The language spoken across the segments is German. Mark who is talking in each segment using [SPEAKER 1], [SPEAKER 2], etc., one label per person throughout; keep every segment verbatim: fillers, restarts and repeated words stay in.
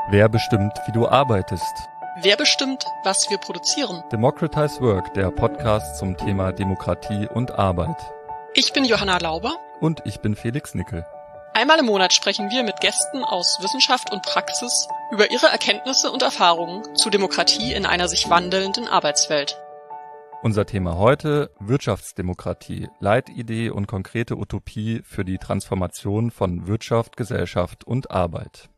[SPEAKER 1] Wer bestimmt, wie du arbeitest?
[SPEAKER 2] Wer bestimmt, was wir produzieren?
[SPEAKER 1] Democratize Work, der Podcast zum Thema Demokratie und Arbeit.
[SPEAKER 2] Ich bin Johanna Lauber.
[SPEAKER 1] Und ich bin Felix Nickel.
[SPEAKER 2] Einmal im Monat sprechen wir mit Gästen aus Wissenschaft und Praxis über ihre Erkenntnisse und Erfahrungen zu Demokratie in einer sich wandelnden Arbeitswelt.
[SPEAKER 1] Unser Thema heute: Wirtschaftsdemokratie, Leitidee und konkrete Utopie für die Transformation von Wirtschaft, Gesellschaft und Arbeit.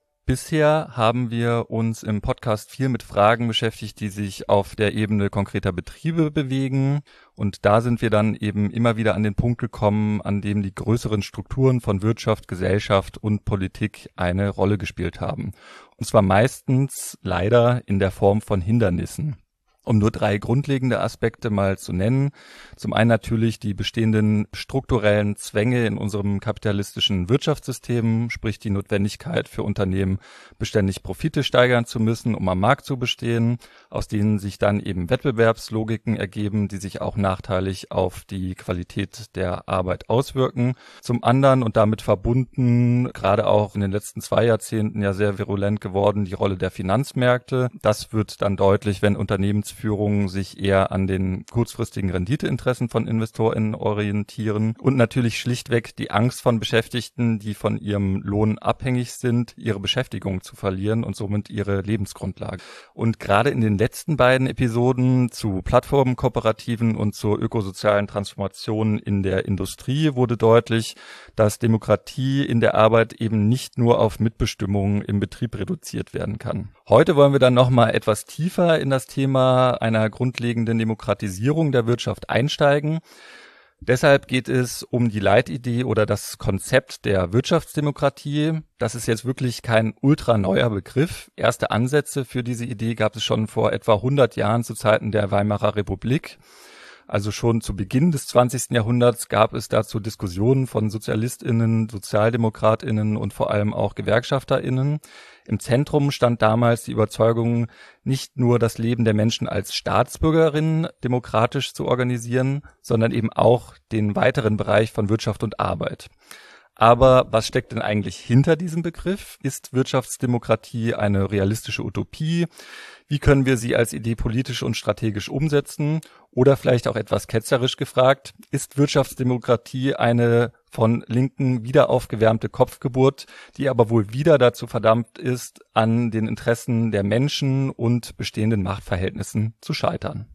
[SPEAKER 1] Bisher haben wir uns im Podcast viel mit Fragen beschäftigt, die sich auf der Ebene konkreter Betriebe bewegen. Und da sind wir dann eben immer wieder an den Punkt gekommen, an dem die größeren Strukturen von Wirtschaft, Gesellschaft und Politik eine Rolle gespielt haben. Und zwar meistens leider in der Form von Hindernissen. Um nur drei grundlegende Aspekte mal zu nennen. Zum einen natürlich die bestehenden strukturellen Zwänge in unserem kapitalistischen Wirtschaftssystem, sprich die Notwendigkeit für Unternehmen, beständig Profite steigern zu müssen, um am Markt zu bestehen, aus denen sich dann eben Wettbewerbslogiken ergeben, die sich auch nachteilig auf die Qualität der Arbeit auswirken. Zum anderen und damit verbunden, gerade auch in den letzten zwei Jahrzehnten ja sehr virulent geworden, die Rolle der Finanzmärkte. Das wird dann deutlich, wenn Unternehmens Führung sich eher an den kurzfristigen Renditeinteressen von InvestorInnen orientieren und natürlich schlichtweg die Angst von Beschäftigten, die von ihrem Lohn abhängig sind, ihre Beschäftigung zu verlieren und somit ihre Lebensgrundlage. Und gerade in den letzten beiden Episoden zu Plattformenkooperativen und zur ökosozialen Transformation in der Industrie wurde deutlich, dass Demokratie in der Arbeit eben nicht nur auf Mitbestimmung im Betrieb reduziert werden kann. Heute wollen wir dann nochmal etwas tiefer in das Thema einer grundlegenden Demokratisierung der Wirtschaft einsteigen. Deshalb geht es um die Leitidee oder das Konzept der Wirtschaftsdemokratie. Das ist jetzt wirklich kein ultra neuer Begriff. Erste Ansätze für diese Idee gab es schon vor etwa hundert Jahren zu Zeiten der Weimarer Republik. Also schon zu Beginn des zwanzigsten Jahrhunderts gab es dazu Diskussionen von SozialistInnen, SozialdemokratInnen und vor allem auch GewerkschafterInnen. Im Zentrum stand damals die Überzeugung, nicht nur das Leben der Menschen als Staatsbürgerinnen demokratisch zu organisieren, sondern eben auch den weiteren Bereich von Wirtschaft und Arbeit. Aber was steckt denn eigentlich hinter diesem Begriff? Ist Wirtschaftsdemokratie eine realistische Utopie? Wie können wir sie als Idee politisch und strategisch umsetzen? Oder vielleicht auch etwas ketzerisch gefragt, ist Wirtschaftsdemokratie eine von Linken wieder aufgewärmte Kopfgeburt, die aber wohl wieder dazu verdammt ist, an den Interessen der Menschen und bestehenden Machtverhältnissen zu scheitern?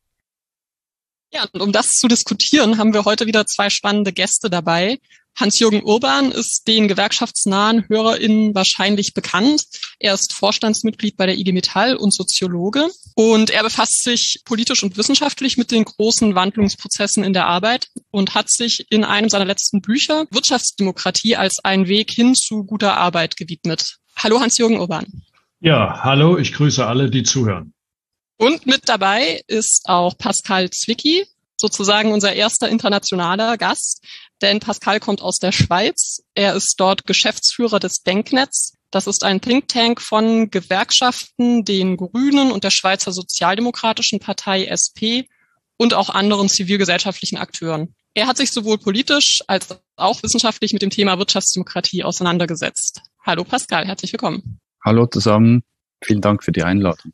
[SPEAKER 2] Ja, und um das zu diskutieren, haben wir heute wieder zwei spannende Gäste dabei. Hans-Jürgen Urban ist den gewerkschaftsnahen HörerInnen wahrscheinlich bekannt. Er ist Vorstandsmitglied bei der I G Metall und Soziologe. Und er befasst sich politisch und wissenschaftlich mit den großen Wandlungsprozessen in der Arbeit und hat sich in einem seiner letzten Bücher Wirtschaftsdemokratie als einen Weg hin zu guter Arbeit gewidmet. Hallo Hans-Jürgen Urban.
[SPEAKER 3] Ja, hallo, ich grüße alle, die zuhören.
[SPEAKER 2] Und mit dabei ist auch Pascal Zwicky, sozusagen unser erster internationaler Gast, denn Pascal kommt aus der Schweiz. Er ist dort Geschäftsführer des Denknetz. Das ist ein Think Tank von Gewerkschaften, den Grünen und der Schweizer Sozialdemokratischen Partei S P und auch anderen zivilgesellschaftlichen Akteuren. Er hat sich sowohl politisch als auch wissenschaftlich mit dem Thema Wirtschaftsdemokratie auseinandergesetzt. Hallo Pascal, herzlich willkommen.
[SPEAKER 4] Hallo zusammen, vielen Dank für die Einladung.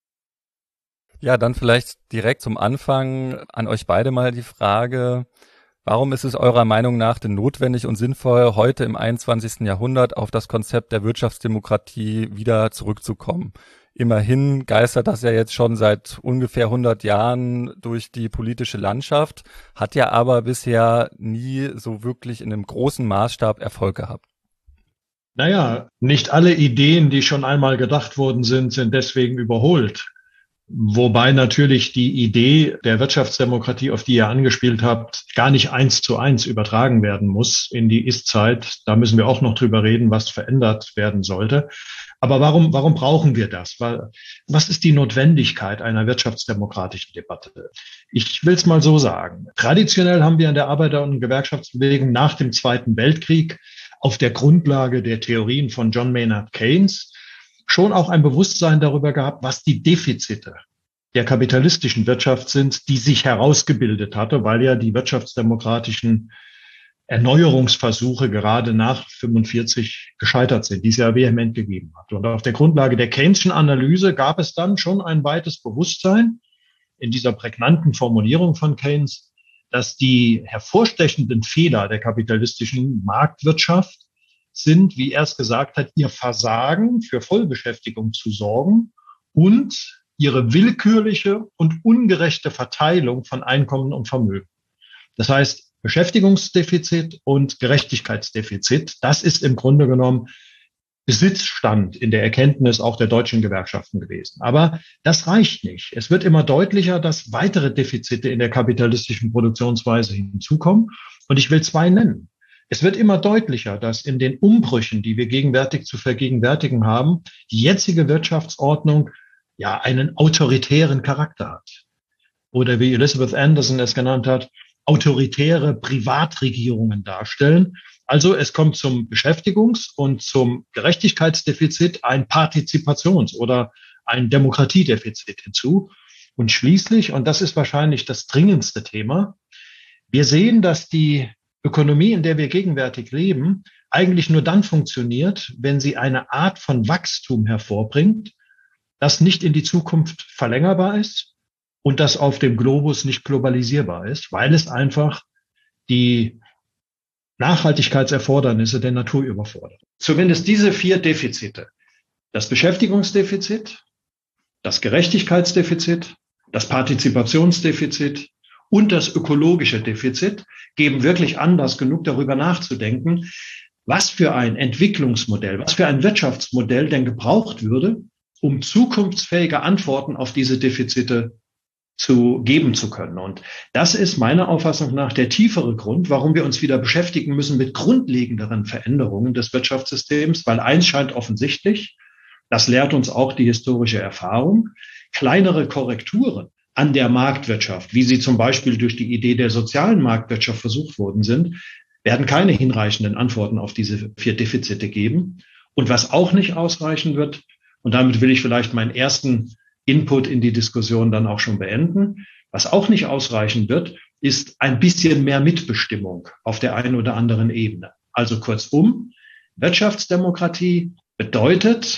[SPEAKER 1] Ja, dann vielleicht direkt zum Anfang an euch beide mal die Frage: Warum ist es eurer Meinung nach denn notwendig und sinnvoll, heute im einundzwanzigsten Jahrhundert auf das Konzept der Wirtschaftsdemokratie wieder zurückzukommen? Immerhin geistert das ja jetzt schon seit ungefähr hundert Jahren durch die politische Landschaft, hat ja aber bisher nie so wirklich in einem großen Maßstab Erfolg gehabt.
[SPEAKER 3] Naja, nicht alle Ideen, die schon einmal gedacht worden sind, sind deswegen überholt. Wobei natürlich die Idee der Wirtschaftsdemokratie, auf die ihr angespielt habt, gar nicht eins zu eins übertragen werden muss in die Ist-Zeit. Da müssen wir auch noch drüber reden, was verändert werden sollte. Aber warum, warum brauchen wir das? Was ist die Notwendigkeit einer wirtschaftsdemokratischen Debatte? Ich will es mal so sagen. Traditionell haben wir in der Arbeiter- und Gewerkschaftsbewegung nach dem Zweiten Weltkrieg auf der Grundlage der Theorien von John Maynard Keynes schon auch ein Bewusstsein darüber gehabt, was die Defizite der kapitalistischen Wirtschaft sind, die sich herausgebildet hatte, weil ja die wirtschaftsdemokratischen Erneuerungsversuche gerade nach fünfundvierzig gescheitert sind, die es ja vehement gegeben hat. Und auf der Grundlage der Keynes'schen Analyse gab es dann schon ein weites Bewusstsein in dieser prägnanten Formulierung von Keynes, dass die hervorstechenden Fehler der kapitalistischen Marktwirtschaft sind, wie er es gesagt hat, ihr Versagen, für Vollbeschäftigung zu sorgen und ihre willkürliche und ungerechte Verteilung von Einkommen und Vermögen. Das heißt, Beschäftigungsdefizit und Gerechtigkeitsdefizit, das ist im Grunde genommen Besitzstand in der Erkenntnis auch der deutschen Gewerkschaften gewesen. Aber das reicht nicht. Es wird immer deutlicher, dass weitere Defizite in der kapitalistischen Produktionsweise hinzukommen. Und ich will zwei nennen. Es wird immer deutlicher, dass in den Umbrüchen, die wir gegenwärtig zu vergegenwärtigen haben, die jetzige Wirtschaftsordnung ja einen autoritären Charakter hat. Oder wie Elizabeth Anderson es genannt hat, autoritäre Privatregierungen darstellen. Also es kommt zum Beschäftigungs- und zum Gerechtigkeitsdefizit ein Partizipations- oder ein Demokratiedefizit hinzu. Und schließlich, und das ist wahrscheinlich das dringendste Thema, wir sehen, dass die Ökonomie, in der wir gegenwärtig leben, eigentlich nur dann funktioniert, wenn sie eine Art von Wachstum hervorbringt, das nicht in die Zukunft verlängerbar ist und das auf dem Globus nicht globalisierbar ist, weil es einfach die Nachhaltigkeitserfordernisse der Natur überfordert. Zumindest diese vier Defizite, das Beschäftigungsdefizit, das Gerechtigkeitsdefizit, das Partizipationsdefizit und das ökologische Defizit, geben wirklich Anlass genug, darüber nachzudenken, was für ein Entwicklungsmodell, was für ein Wirtschaftsmodell denn gebraucht würde, um zukunftsfähige Antworten auf diese Defizite zu geben zu können. Und das ist meiner Auffassung nach der tiefere Grund, warum wir uns wieder beschäftigen müssen mit grundlegenderen Veränderungen des Wirtschaftssystems, weil eins scheint offensichtlich, das lehrt uns auch die historische Erfahrung, kleinere Korrekturen an der Marktwirtschaft, wie sie zum Beispiel durch die Idee der sozialen Marktwirtschaft versucht worden sind, werden keine hinreichenden Antworten auf diese vier Defizite geben. Und was auch nicht ausreichen wird, und damit will ich vielleicht meinen ersten Input in die Diskussion dann auch schon beenden. Was auch nicht ausreichen wird, ist ein bisschen mehr Mitbestimmung auf der einen oder anderen Ebene. Also kurzum, Wirtschaftsdemokratie bedeutet,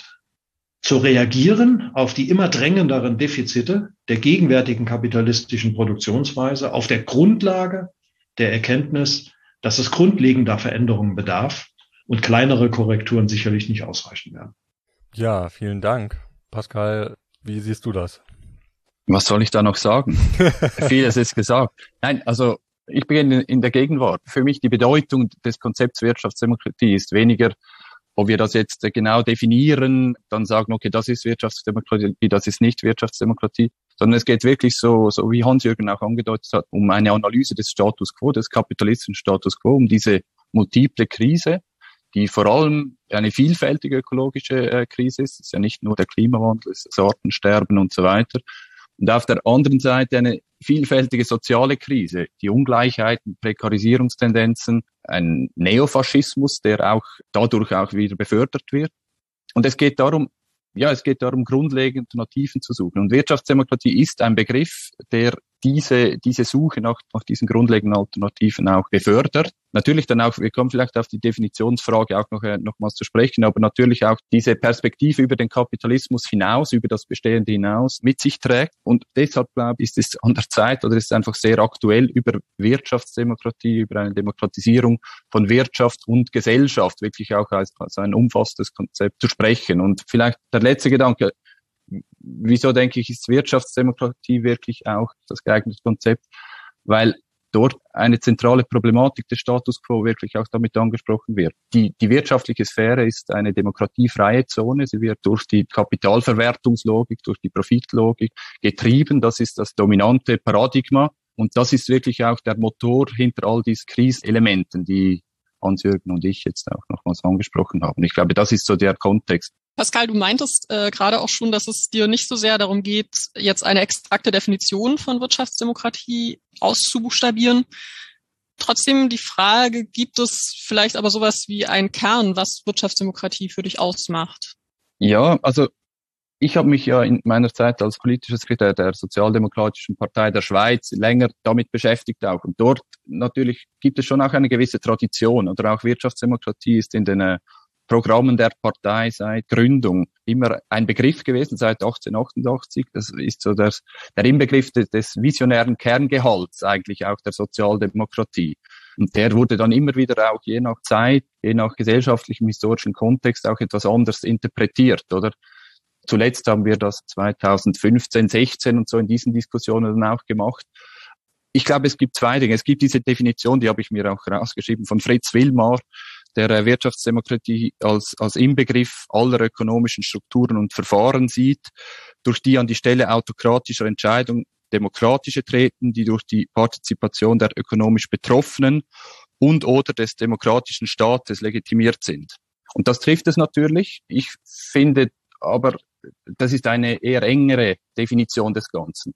[SPEAKER 3] zu reagieren auf die immer drängenderen Defizite der gegenwärtigen kapitalistischen Produktionsweise auf der Grundlage der Erkenntnis, dass es grundlegender Veränderungen bedarf und kleinere Korrekturen sicherlich nicht ausreichen werden.
[SPEAKER 1] Ja, vielen Dank. Pascal, wie siehst du das?
[SPEAKER 4] Was soll ich da noch sagen? Vieles ist gesagt. Nein, also ich beginne in der Gegenwart. Für mich die Bedeutung des Konzepts Wirtschaftsdemokratie ist weniger, ob wir das jetzt genau definieren, dann sagen, okay, das ist Wirtschaftsdemokratie, das ist nicht Wirtschaftsdemokratie, sondern es geht wirklich so, so wie Hans-Jürgen auch angedeutet hat, um eine Analyse des Status quo, des kapitalistischen Status quo, um diese multiple Krise, die vor allem eine vielfältige ökologische äh, Krise ist. Es ist ja nicht nur der Klimawandel, es ist Sortensterben und so weiter. Und auf der anderen Seite eine vielfältige soziale Krise, die Ungleichheiten, Prekarisierungstendenzen, ein Neofaschismus, der auch dadurch auch wieder befördert wird. Und es geht darum, ja, es geht darum, grundlegende Alternativen zu suchen. Und Wirtschaftsdemokratie ist ein Begriff, der diese, diese Suche nach, nach diesen grundlegenden Alternativen auch befördert. Natürlich dann auch, wir kommen vielleicht auf die Definitionsfrage auch noch, äh, nochmals zu sprechen, aber natürlich auch diese Perspektive über den Kapitalismus hinaus, über das Bestehende hinaus mit sich trägt. Und deshalb, glaube ich, ist es an der Zeit oder ist es einfach sehr aktuell, über Wirtschaftsdemokratie, über eine Demokratisierung von Wirtschaft und Gesellschaft wirklich auch als, als ein umfassendes Konzept zu sprechen. Und vielleicht der letzte Gedanke, wieso denke ich, ist Wirtschaftsdemokratie wirklich auch das geeignete Konzept? Weil dort eine zentrale Problematik des Status quo wirklich auch damit angesprochen wird. Die, die wirtschaftliche Sphäre ist eine demokratiefreie Zone. Sie wird durch die Kapitalverwertungslogik, durch die Profitlogik getrieben. Das ist das dominante Paradigma. Und das ist wirklich auch der Motor hinter all diesen Kriselementen, die Hans-Jürgen und ich jetzt auch nochmals angesprochen haben. Ich glaube, das ist so der Kontext.
[SPEAKER 2] Pascal, du meintest äh, gerade auch schon, dass es dir nicht so sehr darum geht, jetzt eine extrakte Definition von Wirtschaftsdemokratie auszubuchstabieren. Trotzdem die Frage, gibt es vielleicht aber sowas wie einen Kern, was Wirtschaftsdemokratie für dich ausmacht?
[SPEAKER 4] Ja, also Ich habe mich ja in meiner Zeit als politischer Sekretär der Sozialdemokratischen Partei der Schweiz länger damit beschäftigt auch. Und dort natürlich gibt es schon auch eine gewisse Tradition, oder auch Wirtschaftsdemokratie ist in den äh, Programmen der Partei seit Gründung immer ein Begriff gewesen, seit achtzehnhundertachtundachtzig. Das ist so das, der Inbegriff des, des visionären Kerngehalts eigentlich auch der Sozialdemokratie. Und der wurde dann immer wieder auch je nach Zeit, je nach gesellschaftlichem, historischen Kontext auch etwas anders interpretiert, oder? Zuletzt haben wir das zweitausendfünfzehn, sechzehn und so in diesen Diskussionen dann auch gemacht. Ich glaube, es gibt zwei Dinge. Es gibt diese Definition, die habe ich mir auch rausgeschrieben, von Fritz Willmar, der Wirtschaftsdemokratie als, als Inbegriff aller ökonomischen Strukturen und Verfahren sieht, durch die an die Stelle autokratischer Entscheidung demokratische treten, die durch die Partizipation der ökonomisch Betroffenen und oder des demokratischen Staates legitimiert sind. Und das trifft es natürlich. Ich finde aber, das ist eine eher engere Definition des Ganzen.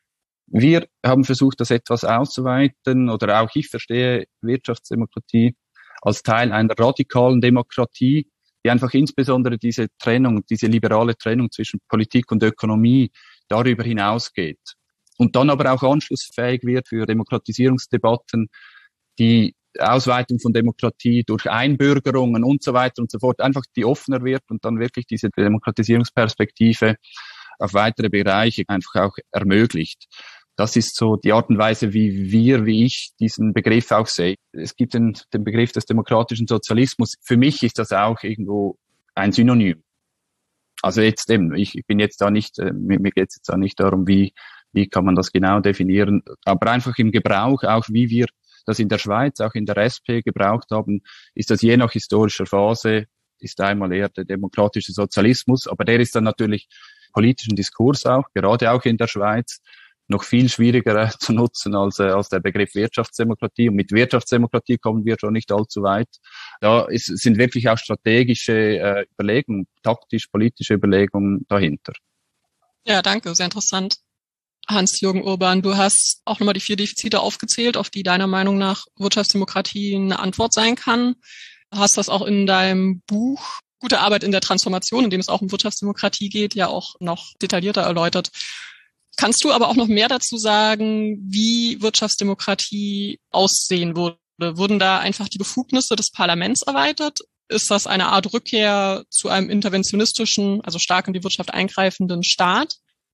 [SPEAKER 4] Wir haben versucht, das etwas auszuweiten, oder auch ich verstehe Wirtschaftsdemokratie als Teil einer radikalen Demokratie, die einfach insbesondere diese Trennung, diese liberale Trennung zwischen Politik und Ökonomie darüber hinausgeht. Und dann aber auch anschlussfähig wird für Demokratisierungsdebatten, die Ausweitung von Demokratie durch Einbürgerungen und so weiter und so fort, einfach die offener wird und dann wirklich diese Demokratisierungsperspektive auf weitere Bereiche einfach auch ermöglicht. Das ist so die Art und Weise, wie wir, wie ich diesen Begriff auch sehe. Es gibt den, den Begriff des demokratischen Sozialismus. Für mich ist das auch irgendwo ein Synonym. Also jetzt eben, ich bin jetzt da nicht, mir geht es jetzt da nicht darum, wie, wie kann man das genau definieren, aber einfach im Gebrauch, auch wie wir das in der Schweiz, auch in der S P gebraucht haben, ist das je nach historischer Phase, ist einmal eher der demokratische Sozialismus, aber der ist dann natürlich politischen Diskurs auch, gerade auch in der Schweiz, noch viel schwieriger zu nutzen als, als der Begriff Wirtschaftsdemokratie. Und mit Wirtschaftsdemokratie kommen wir schon nicht allzu weit. Da ist, sind wirklich auch strategische äh, Überlegungen, taktisch-politische Überlegungen dahinter.
[SPEAKER 2] Ja, danke, sehr interessant. Hans-Jürgen Urban, du hast auch nochmal die vier Defizite aufgezählt, auf die deiner Meinung nach Wirtschaftsdemokratie eine Antwort sein kann. Du hast das auch in deinem Buch Gute Arbeit in der Transformation, in dem es auch um Wirtschaftsdemokratie geht, ja auch noch detaillierter erläutert. Kannst du aber auch noch mehr dazu sagen, wie Wirtschaftsdemokratie aussehen würde? Wurden da einfach die Befugnisse des Parlaments erweitert? Ist das eine Art Rückkehr zu einem interventionistischen, also stark in die Wirtschaft eingreifenden Staat?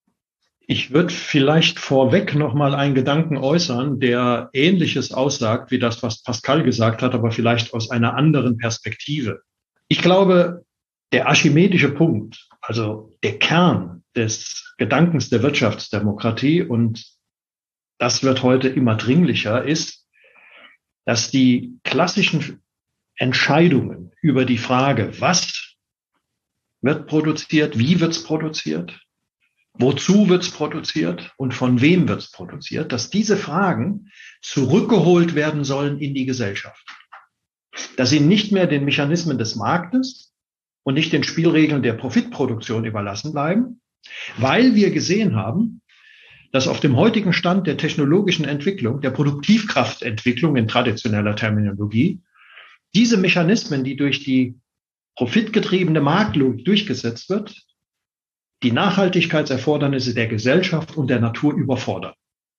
[SPEAKER 3] Ich würde vielleicht vorweg noch mal einen Gedanken äußern, der Ähnliches aussagt wie das, was Pascal gesagt hat, aber vielleicht aus einer anderen Perspektive. Ich glaube, der archimedische Punkt, also der Kern des Gedankens der Wirtschaftsdemokratie, und das wird heute immer dringlicher, ist, dass die klassischen Entscheidungen über die Frage, was wird produziert, wie wird es produziert, wozu wird es produziert und von wem wird es produziert, dass diese Fragen zurückgeholt werden sollen in die Gesellschaft. Dass sie nicht mehr den Mechanismen des Marktes und nicht den Spielregeln der Profitproduktion überlassen bleiben, weil wir gesehen haben, dass auf dem heutigen Stand der technologischen Entwicklung, der Produktivkraftentwicklung in traditioneller Terminologie, diese Mechanismen, die durch die profitgetriebene Marktlogik durchgesetzt wird, die Nachhaltigkeitserfordernisse der Gesellschaft und der Natur überfordern.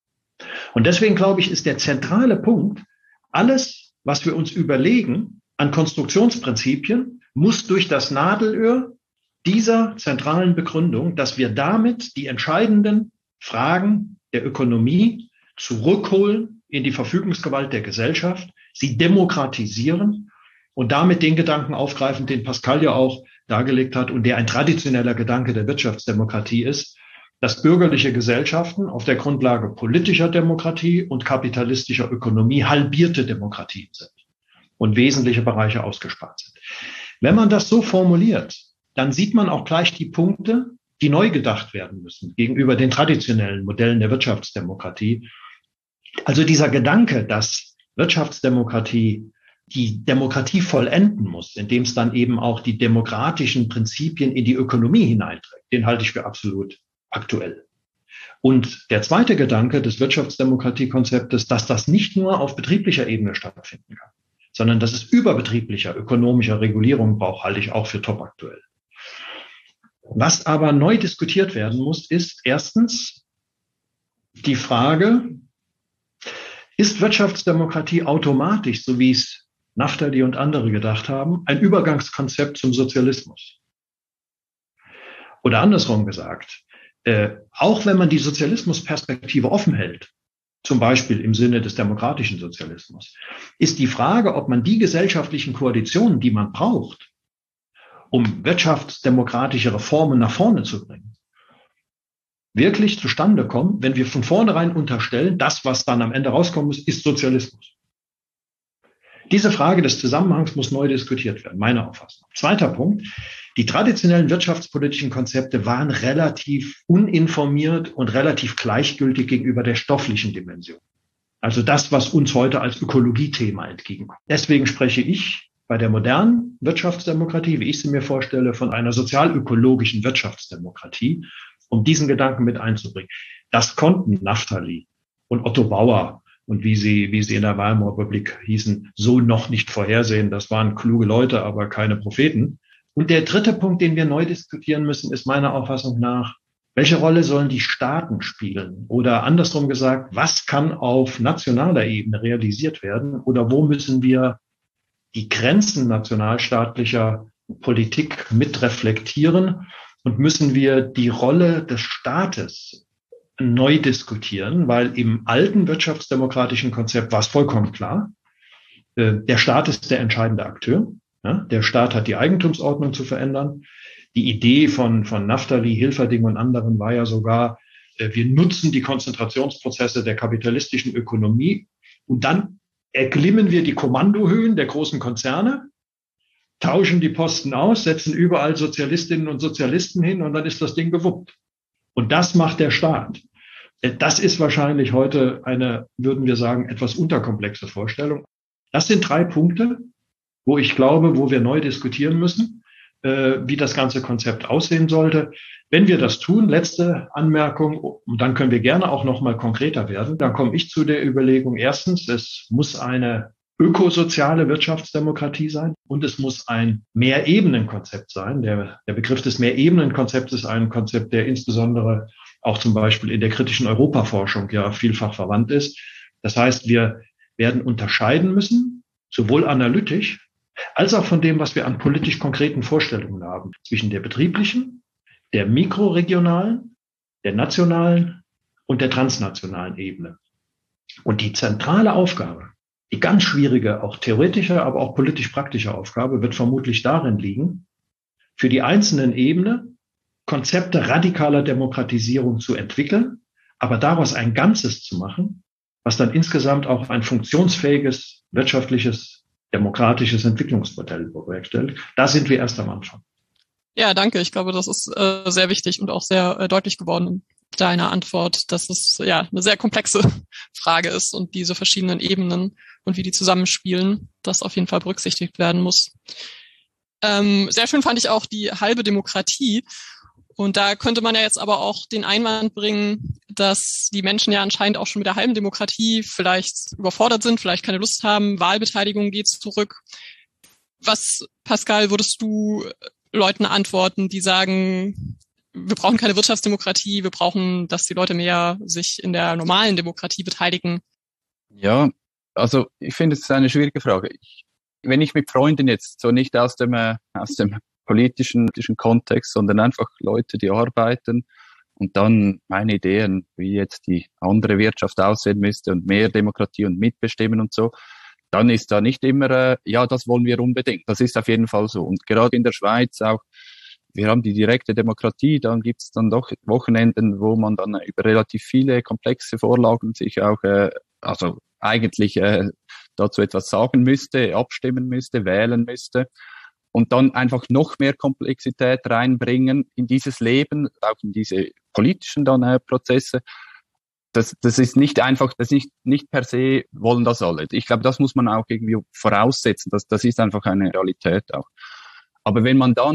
[SPEAKER 3] Und deswegen, glaube ich, ist der zentrale Punkt, alles, was wir uns überlegen an Konstruktionsprinzipien, muss durch das Nadelöhr dieser zentralen Begründung, dass wir damit die entscheidenden Fragen der Ökonomie zurückholen in die Verfügungsgewalt der Gesellschaft, sie demokratisieren und damit den Gedanken aufgreifen, den Pascal ja auch dargelegt hat und der ein traditioneller Gedanke der Wirtschaftsdemokratie ist, dass bürgerliche Gesellschaften auf der Grundlage politischer Demokratie und kapitalistischer Ökonomie halbierte Demokratien sind und wesentliche Bereiche ausgespart sind. Wenn man das so formuliert, dann sieht man auch gleich die Punkte, die neu gedacht werden müssen gegenüber den traditionellen Modellen der Wirtschaftsdemokratie. Also dieser Gedanke, dass Wirtschaftsdemokratie die Demokratie vollenden muss, indem es dann eben auch die demokratischen Prinzipien in die Ökonomie hineinträgt, den halte ich für absolut aktuell. Und der zweite Gedanke des Wirtschaftsdemokratiekonzeptes, dass das nicht nur auf betrieblicher Ebene stattfinden kann, sondern dass es überbetrieblicher ökonomischer Regulierung braucht, halte ich auch für top aktuell. Was aber neu diskutiert werden muss, ist erstens die Frage, ist Wirtschaftsdemokratie automatisch, so wie es Naftali und andere gedacht haben, ein Übergangskonzept zum Sozialismus? Oder andersrum gesagt, äh, auch wenn man die Sozialismusperspektive offen hält, zum Beispiel im Sinne des demokratischen Sozialismus, ist die Frage, ob man die gesellschaftlichen Koalitionen, die man braucht, um wirtschaftsdemokratische Reformen nach vorne zu bringen, wirklich zustande kommen, wenn wir von vornherein unterstellen, das, was dann am Ende rauskommen muss, ist Sozialismus. Diese Frage des Zusammenhangs muss neu diskutiert werden, meiner Auffassung. Zweiter Punkt. Die traditionellen wirtschaftspolitischen Konzepte waren relativ uninformiert und relativ gleichgültig gegenüber der stofflichen Dimension. Also das, was uns heute als Ökologiethema entgegenkommt. Deswegen spreche ich bei der modernen Wirtschaftsdemokratie, wie ich sie mir vorstelle, von einer sozialökologischen Wirtschaftsdemokratie, um diesen Gedanken mit einzubringen. Das konnten Naftali und Otto Bauer und wie sie, wie sie in der Weimarer Republik hießen, so noch nicht vorhersehen. Das waren kluge Leute, aber keine Propheten. Und der dritte Punkt, den wir neu diskutieren müssen, ist meiner Auffassung nach, welche Rolle sollen die Staaten spielen? Oder andersrum gesagt, was kann auf nationaler Ebene realisiert werden? Oder wo müssen wir die Grenzen nationalstaatlicher Politik mit reflektieren? Und müssen wir die Rolle des Staates neu diskutieren? Weil im alten wirtschaftsdemokratischen Konzept war es vollkommen klar, der Staat ist der entscheidende Akteur. Der Staat hat die Eigentumsordnung zu verändern. Die Idee von, von Naftali, Hilferding und anderen war ja sogar, wir nutzen die Konzentrationsprozesse der kapitalistischen Ökonomie und dann erklimmen wir die Kommandohöhen der großen Konzerne, tauschen die Posten aus, setzen überall Sozialistinnen und Sozialisten hin und dann ist das Ding gewuppt. Und das macht der Staat. Das ist wahrscheinlich heute eine, würden wir sagen, etwas unterkomplexe Vorstellung. Das sind drei Punkte, wo ich glaube, wo wir neu diskutieren müssen, äh, wie das ganze Konzept aussehen sollte. Wenn wir das tun, letzte Anmerkung, und dann können wir gerne auch noch mal konkreter werden, dann komme ich zu der Überlegung, erstens, es muss eine ökosoziale Wirtschaftsdemokratie sein und es muss ein Mehrebenenkonzept sein. Der, der Begriff des Mehrebenenkonzepts ist ein Konzept, der insbesondere auch zum Beispiel in der kritischen Europaforschung ja vielfach verwandt ist. Das heißt, wir werden unterscheiden müssen, sowohl analytisch als auch von dem, was wir an politisch konkreten Vorstellungen haben, zwischen der betrieblichen, der mikroregionalen, der nationalen und der transnationalen Ebene. Und die zentrale Aufgabe, die ganz schwierige, auch theoretische, aber auch politisch-praktische Aufgabe wird vermutlich darin liegen, für die einzelnen Ebenen Konzepte radikaler Demokratisierung zu entwickeln, aber daraus ein Ganzes zu machen, was dann insgesamt auch ein funktionsfähiges, wirtschaftliches, demokratisches Entwicklungsmodell bewerkstelligt. Da sind wir erst am Anfang.
[SPEAKER 2] Ja, danke. Ich glaube, das ist äh, sehr wichtig und auch sehr äh, deutlich geworden in deiner Antwort, dass es ja eine sehr komplexe Frage ist und diese verschiedenen Ebenen und wie die zusammenspielen, das auf jeden Fall berücksichtigt werden muss. Ähm, sehr schön fand ich auch die halbe Demokratie. Und da könnte man ja jetzt aber auch den Einwand bringen, dass die Menschen ja anscheinend auch schon mit der halben Demokratie vielleicht überfordert sind, vielleicht keine Lust haben, Wahlbeteiligung geht zurück. Was, Pascal, würdest du Leuten antworten, die sagen, wir brauchen keine Wirtschaftsdemokratie, wir brauchen, dass die Leute mehr sich in der normalen Demokratie beteiligen?
[SPEAKER 4] Ja, also ich finde, es ist eine schwierige Frage. Ich, wenn ich mit Freunden jetzt so nicht aus dem, äh, aus dem politischen, politischen Kontext, sondern einfach Leute, die arbeiten und dann meine Ideen, wie jetzt die andere Wirtschaft aussehen müsste und mehr Demokratie und Mitbestimmen und so, dann ist da nicht immer, äh, ja, das wollen wir unbedingt. Das ist auf jeden Fall so. Und gerade in der Schweiz auch, wir haben die direkte Demokratie, dann gibt's dann doch Wochenenden, wo man dann über relativ viele komplexe Vorlagen sich auch, äh, also eigentlich äh, dazu etwas sagen müsste, abstimmen müsste, wählen müsste und dann einfach noch mehr Komplexität reinbringen in dieses Leben, auch in diese politischen dann äh, Prozesse. Das, das ist nicht einfach, das ist nicht, nicht per se wollen das alle. Ich glaube, das muss man auch irgendwie voraussetzen. Das, das ist einfach eine Realität auch. Aber wenn man dann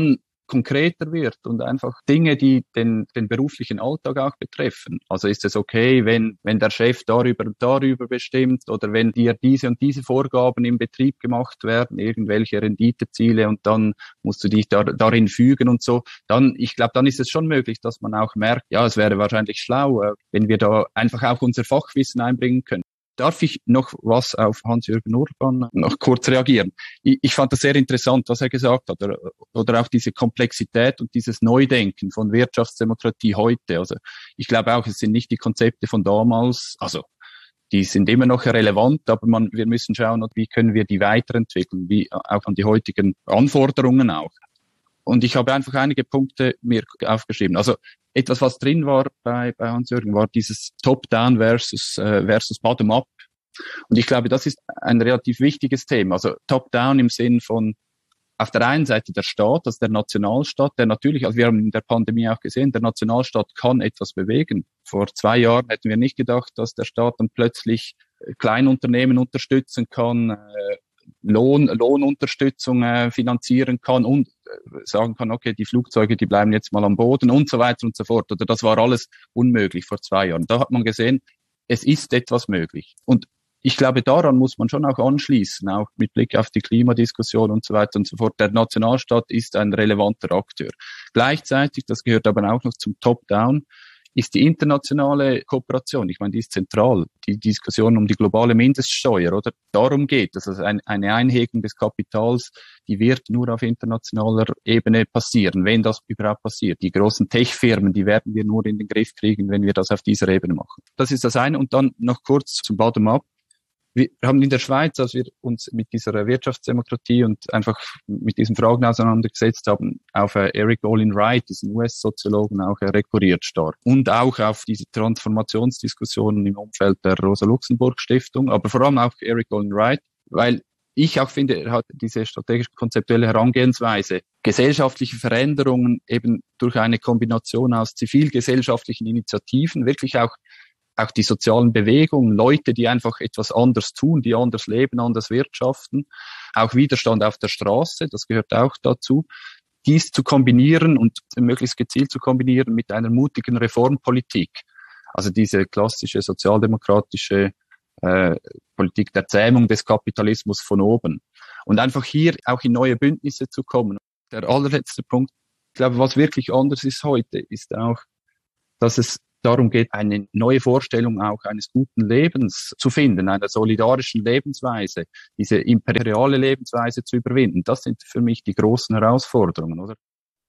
[SPEAKER 4] konkreter wird und einfach Dinge, die den, den beruflichen Alltag auch betreffen. Also ist es okay, wenn, wenn der Chef darüber und darüber bestimmt oder wenn dir diese und diese Vorgaben im Betrieb gemacht werden, irgendwelche Renditeziele und dann musst du dich da, darin fügen und so, dann, ich glaube, dann ist es schon möglich, dass man auch merkt, ja, es wäre wahrscheinlich schlau, wenn wir da einfach auch unser Fachwissen einbringen können. Darf ich noch was auf Hans-Jürgen Urban noch kurz reagieren? Ich, ich fand das sehr interessant, was er gesagt hat, oder, oder auch diese Komplexität und dieses Neudenken von Wirtschaftsdemokratie heute. Also ich glaube auch, es sind nicht die Konzepte von damals, also die sind immer noch relevant, aber man, wir müssen schauen, wie können wir die weiterentwickeln, wie auch an die heutigen Anforderungen auch. Und ich habe einfach einige Punkte mir aufgeschrieben. Also etwas, was drin war bei, bei Hans-Jürgen, war dieses Top-Down versus, äh, versus Bottom-up. Und ich glaube, das ist ein relativ wichtiges Thema. Also Top-Down im Sinn von auf der einen Seite der Staat, also der Nationalstaat, der natürlich, also wir haben in der Pandemie auch gesehen, der Nationalstaat kann etwas bewegen. Vor zwei Jahren hätten wir nicht gedacht, dass der Staat dann plötzlich Kleinunternehmen unterstützen kann, äh, Lohn, Lohnunterstützung äh, finanzieren kann und äh, sagen kann, okay, die Flugzeuge, die bleiben jetzt mal am Boden und so weiter und so fort. Oder das war alles unmöglich vor zwei Jahren. Da hat man gesehen, es ist etwas möglich. Und ich glaube, daran muss man schon auch anschließen, auch mit Blick auf die Klimadiskussion und so weiter und so fort. Der Nationalstaat ist ein relevanter Akteur. Gleichzeitig, das gehört aber auch noch zum Top-Down, ist die internationale Kooperation. Ich meine, die ist zentral. Die Diskussion um die globale Mindeststeuer, oder? Darum geht es. Also ein, eine Einhegung des Kapitals, die wird nur auf internationaler Ebene passieren, wenn das überhaupt passiert. Die großen Tech-Firmen, die werden wir nur in den Griff kriegen, wenn wir das auf dieser Ebene machen. Das ist das eine. Und dann noch kurz zum Bottom-up. Wir haben in der Schweiz, als wir uns mit dieser Wirtschaftsdemokratie und einfach mit diesen Fragen auseinandergesetzt haben, auf Eric Olin Wright, diesen U S-Soziologen, auch rekurriert stark. Und auch auf diese Transformationsdiskussionen im Umfeld der Rosa-Luxemburg-Stiftung, aber vor allem auch Eric Olin Wright, weil ich auch finde, er hat diese strategisch-konzeptuelle Herangehensweise, gesellschaftliche Veränderungen eben durch eine Kombination aus zivilgesellschaftlichen Initiativen, wirklich auch auch die sozialen Bewegungen, Leute, die einfach etwas anders tun, die anders leben, anders wirtschaften, auch Widerstand auf der Straße, das gehört auch dazu, dies zu kombinieren und möglichst gezielt zu kombinieren mit einer mutigen Reformpolitik. Also diese klassische sozialdemokratische äh, Politik der Zähmung des Kapitalismus von oben. Und einfach hier auch in neue Bündnisse zu kommen. Der allerletzte Punkt, ich glaube, was wirklich anders ist heute, ist auch, dass es darum geht, eine neue Vorstellung auch eines guten Lebens zu finden, einer solidarischen Lebensweise, diese imperiale Lebensweise zu überwinden. Das sind für mich die großen Herausforderungen, oder?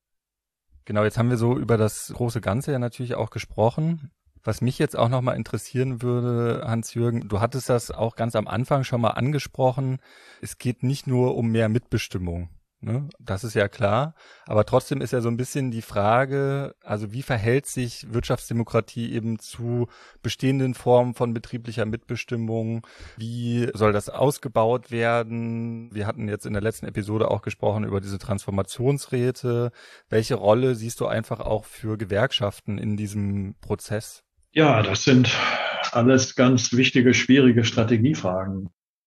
[SPEAKER 1] Genau, jetzt haben wir so über das große Ganze ja natürlich auch gesprochen. Was mich jetzt auch nochmal interessieren würde, Hans-Jürgen, du hattest das auch ganz am Anfang schon mal angesprochen. Es geht nicht nur um mehr Mitbestimmung. Ne, das ist ja klar, aber trotzdem ist ja so ein bisschen die Frage, also wie verhält sich Wirtschaftsdemokratie eben zu bestehenden Formen von betrieblicher Mitbestimmung? Wie soll das ausgebaut werden? Wir hatten jetzt in der letzten Episode auch gesprochen über diese Transformationsräte. Welche Rolle siehst du einfach auch für Gewerkschaften in diesem Prozess?
[SPEAKER 3] Ja, das sind alles ganz wichtige, schwierige Strategiefragen.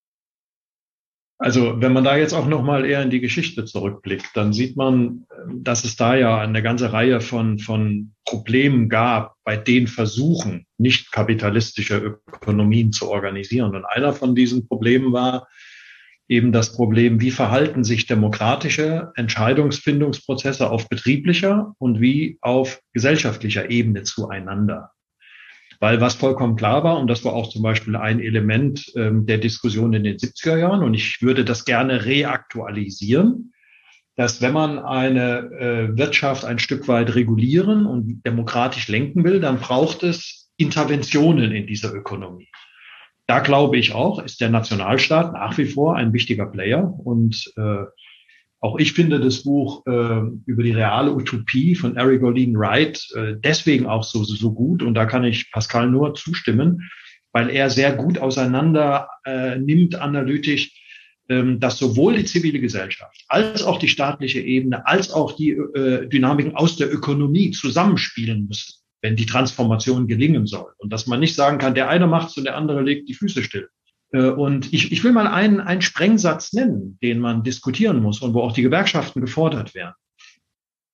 [SPEAKER 3] Also wenn man da jetzt auch noch mal eher in die Geschichte zurückblickt, dann sieht man, dass es da ja eine ganze Reihe von von Problemen gab bei den Versuchen, nicht kapitalistische Ökonomien zu organisieren. Und einer von diesen Problemen war eben das Problem, wie verhalten sich demokratische Entscheidungsfindungsprozesse auf betrieblicher und wie auf gesellschaftlicher Ebene zueinander. Weil was vollkommen klar war, und das war auch zum Beispiel ein Element ähm, der Diskussion in den siebziger Jahren, und ich würde das gerne reaktualisieren, dass wenn man eine äh, Wirtschaft ein Stück weit regulieren und demokratisch lenken will, dann braucht es Interventionen in dieser Ökonomie. Da glaube ich auch, ist der Nationalstaat nach wie vor ein wichtiger Player. Und äh, auch ich finde das Buch äh, über die reale Utopie von Eric Olin Wright äh, deswegen auch so, so gut. Und da kann ich Pascal nur zustimmen, weil er sehr gut auseinander äh, nimmt analytisch, ähm, dass sowohl die zivile Gesellschaft als auch die staatliche Ebene als auch die äh, Dynamiken aus der Ökonomie zusammenspielen müssen, wenn die Transformation gelingen soll. Und dass man nicht sagen kann, der eine macht's und der andere legt die Füße still. Und ich, ich will mal einen, einen Sprengsatz nennen, den man diskutieren muss und wo auch die Gewerkschaften gefordert werden.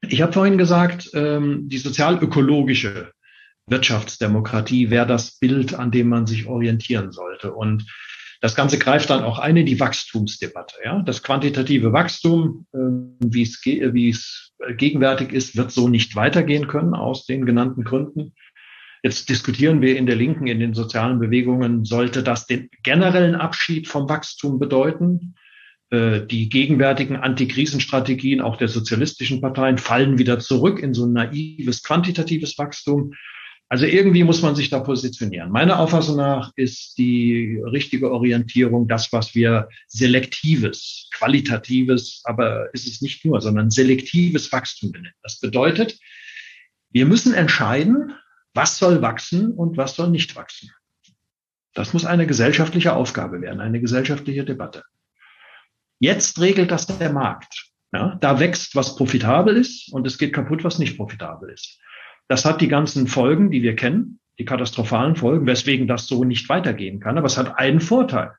[SPEAKER 3] Ich habe vorhin gesagt, die sozialökologische Wirtschaftsdemokratie wäre das Bild, an dem man sich orientieren sollte. Und das Ganze greift dann auch ein in die Wachstumsdebatte. Ja? Das quantitative Wachstum, wie es, wie es gegenwärtig ist, wird so nicht weitergehen können aus den genannten Gründen. Jetzt diskutieren wir in der Linken, in den sozialen Bewegungen, sollte das den generellen Abschied vom Wachstum bedeuten? Die gegenwärtigen Antikrisenstrategien auch der sozialistischen Parteien fallen wieder zurück in so ein naives, quantitatives Wachstum. Also irgendwie muss man sich da positionieren. Meiner Auffassung nach ist die richtige Orientierung das, was wir selektives, qualitatives, aber ist es nicht nur, sondern selektives Wachstum benennen. Das bedeutet, wir müssen entscheiden, was soll wachsen und was soll nicht wachsen. Das muss eine gesellschaftliche Aufgabe werden, eine gesellschaftliche Debatte. Jetzt regelt das der Markt. Ja, da wächst, was profitabel ist, und es geht kaputt, was nicht profitabel ist. Das hat die ganzen Folgen, die wir kennen, die katastrophalen Folgen, weswegen das so nicht weitergehen kann. Aber es hat einen Vorteil.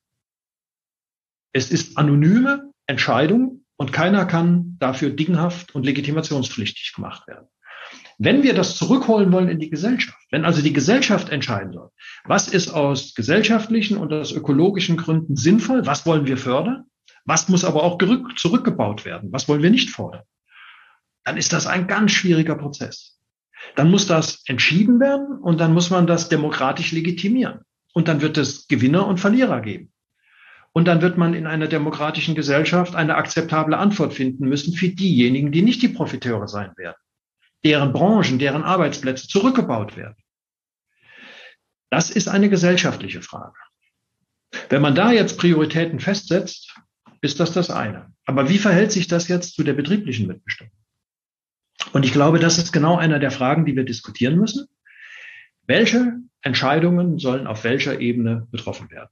[SPEAKER 3] Es ist anonyme Entscheidung und keiner kann dafür dinghaft und legitimationspflichtig gemacht werden. Wenn wir das zurückholen wollen in die Gesellschaft, wenn also die Gesellschaft entscheiden soll, was ist aus gesellschaftlichen und aus ökologischen Gründen sinnvoll, was wollen wir fördern, was muss aber auch zurückgebaut werden, was wollen wir nicht fordern, dann ist das ein ganz schwieriger Prozess. Dann muss das entschieden werden und dann muss man das demokratisch legitimieren. Und dann wird es Gewinner und Verlierer geben. Und dann wird man in einer demokratischen Gesellschaft eine akzeptable Antwort finden müssen für diejenigen, die nicht die Profiteure sein werden, deren Branchen, deren Arbeitsplätze zurückgebaut werden. Das ist eine gesellschaftliche Frage. Wenn man da jetzt Prioritäten festsetzt, ist das das eine. Aber wie verhält sich das jetzt zu der betrieblichen Mitbestimmung? Und ich glaube, das ist genau einer der Fragen, die wir diskutieren müssen. Welche Entscheidungen sollen auf welcher Ebene getroffen werden?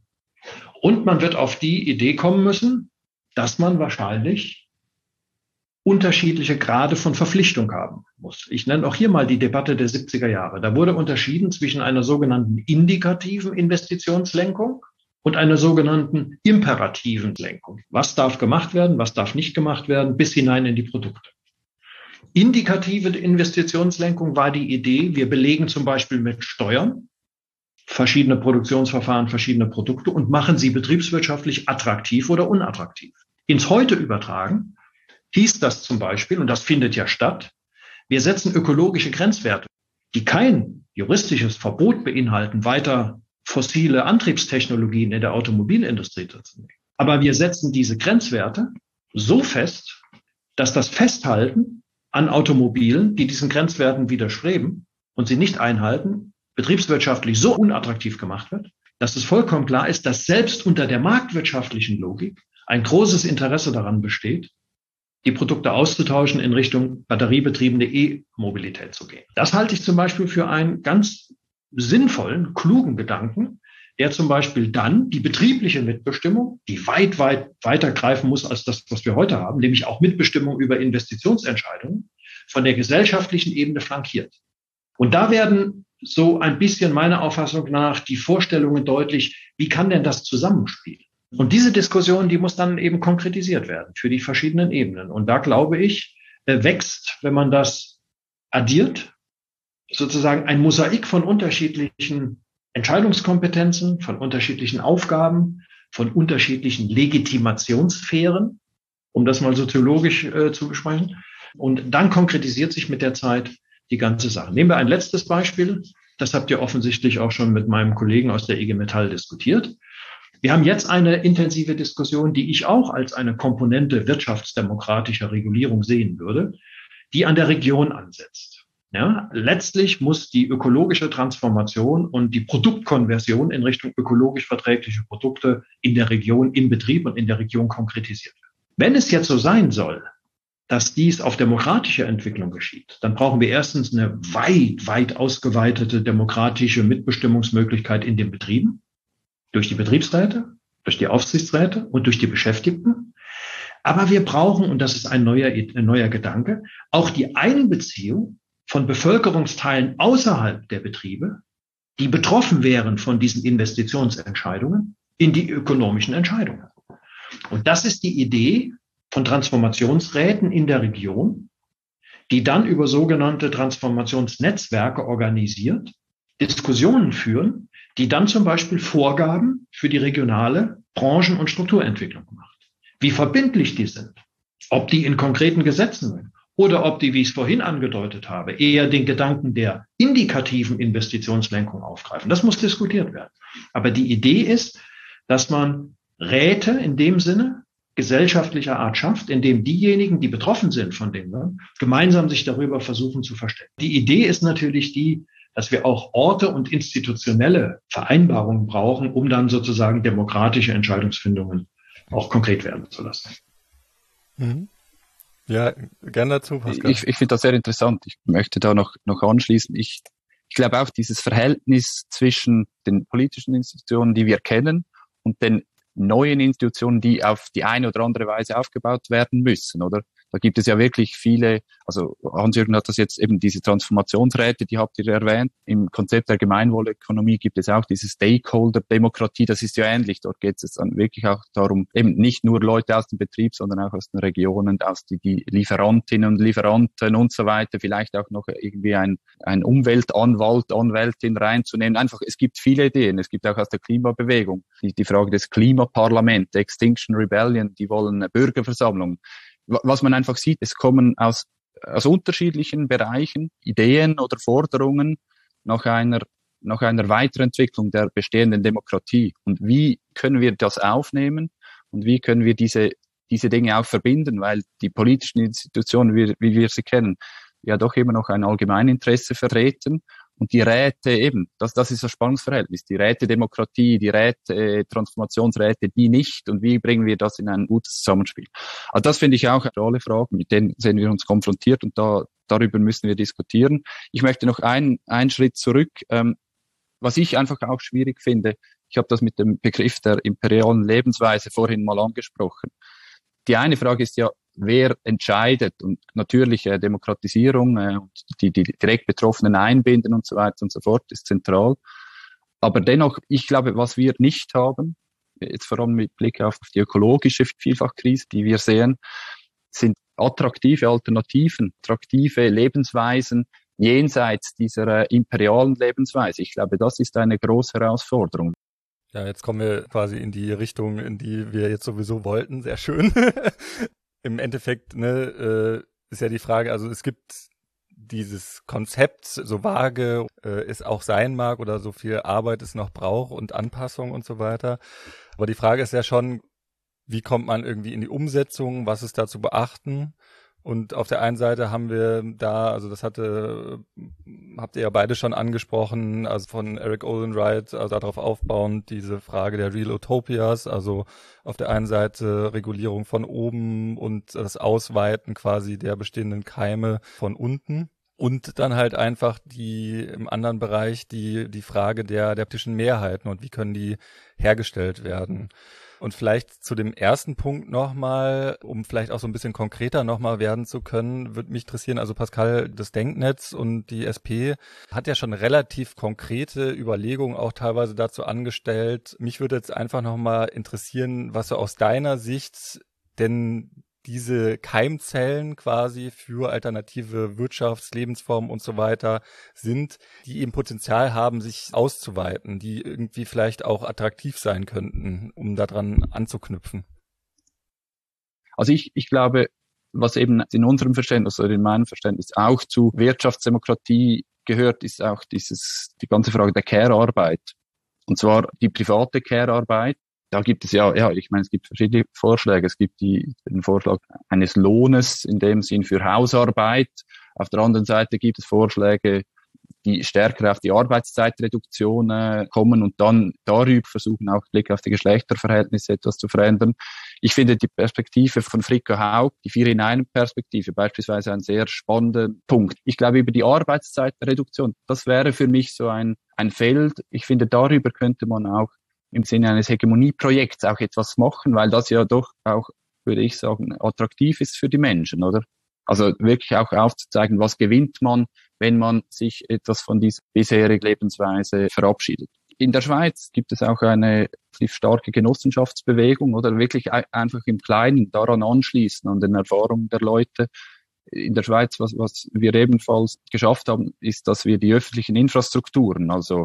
[SPEAKER 3] Und man wird auf die Idee kommen müssen, dass man wahrscheinlich unterschiedliche Grade von Verpflichtung haben muss. Ich nenne auch hier mal die Debatte der siebziger Jahre. Da wurde unterschieden zwischen einer sogenannten indikativen Investitionslenkung und einer sogenannten imperativen Lenkung. Was darf gemacht werden, was darf nicht gemacht werden, bis hinein in die Produkte. Indikative Investitionslenkung war die Idee, wir belegen zum Beispiel mit Steuern verschiedene Produktionsverfahren, verschiedene Produkte und machen sie betriebswirtschaftlich attraktiv oder unattraktiv. Ins Heute übertragen hieß das zum Beispiel, und das findet ja statt, wir setzen ökologische Grenzwerte, die kein juristisches Verbot beinhalten, weiter fossile Antriebstechnologien in der Automobilindustrie zu nehmen. Aber wir setzen diese Grenzwerte so fest, dass das Festhalten an Automobilen, die diesen Grenzwerten widerstreben und sie nicht einhalten, betriebswirtschaftlich so unattraktiv gemacht wird, dass es vollkommen klar ist, dass selbst unter der marktwirtschaftlichen Logik ein großes Interesse daran besteht, die Produkte auszutauschen, in Richtung batteriebetriebene E-Mobilität zu gehen. Das halte ich zum Beispiel für einen ganz sinnvollen, klugen Gedanken, der zum Beispiel dann die betriebliche Mitbestimmung, die weit, weit weiter greifen muss als das, was wir heute haben, nämlich auch Mitbestimmung über Investitionsentscheidungen, von der gesellschaftlichen Ebene flankiert. Und da werden so ein bisschen meiner Auffassung nach die Vorstellungen deutlich, wie kann denn das zusammenspielen? Und diese Diskussion, die muss dann eben konkretisiert werden für die verschiedenen Ebenen. Und da glaube ich, wächst, wenn man das addiert, sozusagen ein Mosaik von unterschiedlichen Entscheidungskompetenzen, von unterschiedlichen Aufgaben, von unterschiedlichen Legitimationssphären, um das mal soziologisch äh, zu besprechen. Und dann konkretisiert sich mit der Zeit die ganze Sache. Nehmen wir ein letztes Beispiel. Das habt ihr offensichtlich auch schon mit meinem Kollegen aus der I G Metall diskutiert. Wir haben jetzt eine intensive Diskussion, die ich auch als eine Komponente wirtschaftsdemokratischer Regulierung sehen würde, die an der Region ansetzt. Ja, letztlich muss die ökologische Transformation und die Produktkonversion in Richtung ökologisch verträgliche Produkte in der Region, im Betrieb und in der Region konkretisiert werden. Wenn es jetzt so sein soll, dass dies auf demokratische Entwicklung geschieht, dann brauchen wir erstens eine weit, weit ausgeweitete demokratische Mitbestimmungsmöglichkeit in den Betrieben, durch die Betriebsräte, durch die Aufsichtsräte und durch die Beschäftigten. Aber wir brauchen, und das ist ein neuer, ein neuer Gedanke, auch die Einbeziehung von Bevölkerungsteilen außerhalb der Betriebe, die betroffen wären von diesen Investitionsentscheidungen, in die ökonomischen Entscheidungen. Und das ist die Idee von Transformationsräten in der Region, die dann über sogenannte Transformationsnetzwerke organisiert, Diskussionen führen, die dann zum Beispiel Vorgaben für die regionale Branchen- und Strukturentwicklung macht. Wie verbindlich die sind, ob die in konkreten Gesetzen sind oder ob die, wie ich es vorhin angedeutet habe, eher den Gedanken der indikativen Investitionslenkung aufgreifen. Das muss diskutiert werden. Aber die Idee ist, dass man Räte in dem Sinne gesellschaftlicher Art schafft, indem diejenigen, die betroffen sind von Dingen, gemeinsam sich darüber versuchen zu verständigen. Die Idee ist natürlich die, dass wir auch Orte und institutionelle Vereinbarungen brauchen, um dann sozusagen demokratische Entscheidungsfindungen auch konkret werden zu lassen.
[SPEAKER 1] Mhm. Ja, gerne dazu, Pascal.
[SPEAKER 4] Ich, ich finde das sehr interessant. Ich möchte da noch, noch anschließen. Ich, ich glaube auch dieses Verhältnis zwischen den politischen Institutionen, die wir kennen, und den neuen Institutionen, die auf die eine oder andere Weise aufgebaut werden müssen, oder? Da gibt es ja wirklich viele, also Hans-Jürgen hat das jetzt eben, diese Transformationsräte, die habt ihr erwähnt. Im Konzept der Gemeinwohlökonomie gibt es auch diese Stakeholder-Demokratie, das ist ja ähnlich. Dort geht es dann wirklich auch darum, eben nicht nur Leute aus dem Betrieb, sondern auch aus den Regionen, aus die, die Lieferantinnen und Lieferanten und so weiter, vielleicht auch noch irgendwie ein, ein Umweltanwalt, Anwältin reinzunehmen. Einfach, es gibt viele Ideen. Es gibt auch aus der Klimabewegung die, die Frage des Klimaparlaments, Extinction Rebellion, die wollen eine Bürgerversammlung. Was man einfach sieht, es kommen aus, aus unterschiedlichen Bereichen Ideen oder Forderungen nach einer, nach einer Weiterentwicklung der bestehenden Demokratie. Und wie können wir das aufnehmen und wie können wir diese, diese Dinge auch verbinden, weil die politischen Institutionen, wie, wie wir sie kennen, ja doch immer noch ein Allgemeininteresse vertreten. Und die Räte eben, das, das ist das Spannungsverhältnis. Die Rätedemokratie, die Räte, äh, Transformationsräte, die nicht. Und wie bringen wir das in ein gutes Zusammenspiel? Also das finde ich auch eine tolle Frage, mit denen sehen wir uns konfrontiert und da, darüber müssen wir diskutieren. Ich möchte noch einen, einen Schritt zurück. Ähm, was ich einfach auch schwierig finde, ich habe das mit dem Begriff der imperialen Lebensweise vorhin mal angesprochen. Die eine Frage ist ja, wer entscheidet, und natürliche Demokratisierung äh, und die, die direkt Betroffenen einbinden und so weiter und so fort ist zentral. Aber dennoch, ich glaube, was wir nicht haben, jetzt vor allem mit Blick auf die ökologische Vielfachkrise, die wir sehen, sind attraktive Alternativen, attraktive Lebensweisen jenseits dieser äh, imperialen Lebensweise. Ich glaube, das ist eine große Herausforderung.
[SPEAKER 1] Ja, jetzt kommen wir quasi in die Richtung, in die wir jetzt sowieso wollten. Sehr schön. Im Endeffekt, ne, äh, ist ja die Frage, also es gibt dieses Konzept, so vage äh, es auch sein mag oder so viel Arbeit es noch braucht und Anpassung und so weiter. Aber die Frage ist ja schon, wie kommt man irgendwie in die Umsetzung, was ist da zu beachten? Und auf der einen Seite haben wir da, also das hatte, habt ihr ja beide schon angesprochen, also von Eric Olin Wright, also darauf aufbauend diese Frage der Real Utopias, also auf der einen Seite Regulierung von oben und das Ausweiten quasi der bestehenden Keime von unten. Und dann halt einfach die im anderen Bereich die die Frage der der politischen Mehrheiten und wie können die hergestellt werden. Und vielleicht zu dem ersten Punkt nochmal, um vielleicht auch so ein bisschen konkreter nochmal werden zu können, würde mich interessieren, also Pascal, das Denknetz und die S P hat ja schon relativ konkrete Überlegungen auch teilweise dazu angestellt. Mich würde jetzt einfach nochmal interessieren, was so aus deiner Sicht denn diese Keimzellen quasi für alternative Wirtschafts-, Lebensformen und so weiter sind, die eben Potenzial haben, sich auszuweiten, die irgendwie vielleicht auch attraktiv sein könnten, um daran anzuknüpfen.
[SPEAKER 4] Also ich, ich glaube, was eben in unserem Verständnis oder in meinem Verständnis auch zu Wirtschaftsdemokratie gehört, ist auch dieses, die ganze Frage der Care-Arbeit. Und zwar die private Care-Arbeit. Da gibt es ja, ja, ich meine, es gibt verschiedene Vorschläge. Es gibt die, den Vorschlag eines Lohnes in dem Sinn für Hausarbeit. Auf der anderen Seite gibt es Vorschläge, die stärker auf die Arbeitszeitreduktion äh, kommen und dann darüber versuchen, auch Blick auf die Geschlechterverhältnisse etwas zu verändern. Ich finde die Perspektive von Fricka Haug, die Vier in einem Perspektive, beispielsweise ein sehr spannender Punkt. Ich glaube, über die Arbeitszeitreduktion, das wäre für mich so ein, ein Feld. Ich finde, darüber könnte man auch im Sinne eines Hegemonieprojekts auch etwas machen, weil das ja doch auch, würde ich sagen, attraktiv ist für die Menschen, oder? Also wirklich auch aufzuzeigen, was gewinnt man, wenn man sich etwas von dieser bisherigen Lebensweise verabschiedet. In der Schweiz gibt es auch eine starke Genossenschaftsbewegung, oder wirklich einfach im Kleinen daran anschließen, an den Erfahrungen der Leute. in der Schweiz, was, was wir ebenfalls geschafft haben, ist, dass wir die öffentlichen Infrastrukturen, also